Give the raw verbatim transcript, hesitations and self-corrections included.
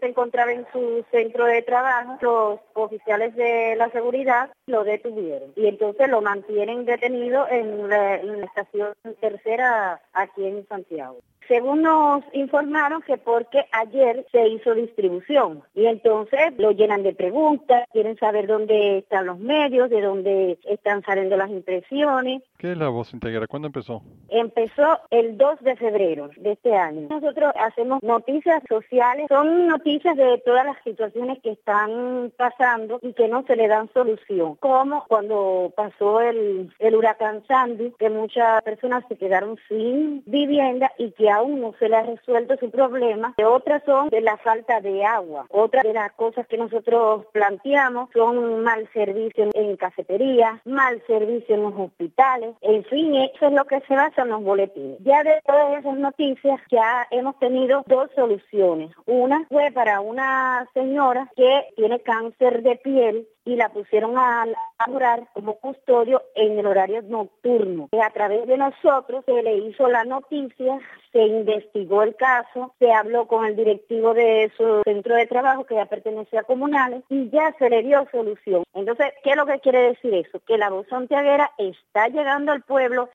se encontraba en su centro de trabajo, los oficiales de la seguridad lo detuvieron y entonces lo mantienen detenido en la, en la estación tercera aquí en Santiago. Según nos informaron que porque ayer se hizo distribución y entonces lo llenan de preguntas, quieren saber dónde están los medios, de dónde están saliendo las impresiones. ¿Qué es la Voz Integra? ¿Cuándo empezó? Empezó el dos de febrero de este año. Nosotros hacemos noticias sociales, son noticias de todas las situaciones que están pasando y que no se le dan solución, como cuando pasó el, el huracán Sandy, que muchas personas se quedaron sin vivienda y que aún no se le ha resuelto su problema. Otras son de la falta de agua. Otra de las cosas que nosotros planteamos son mal servicio en cafeterías, mal servicio en los hospitales. En fin, eso es lo que se basa en los boletines. Ya de todas esas noticias ya hemos tenido dos soluciones. Una fue para una señora que tiene cáncer de piel y la pusieron a laborar como custodio en el horario nocturno. A través de nosotros se le hizo la noticia, se investigó el caso, se habló con el directivo de su centro de trabajo que ya pertenece a Comunales y ya se le dio solución. Entonces, ¿qué es lo que quiere decir eso? Que la Voz Santiaguera está llegando al pueblo,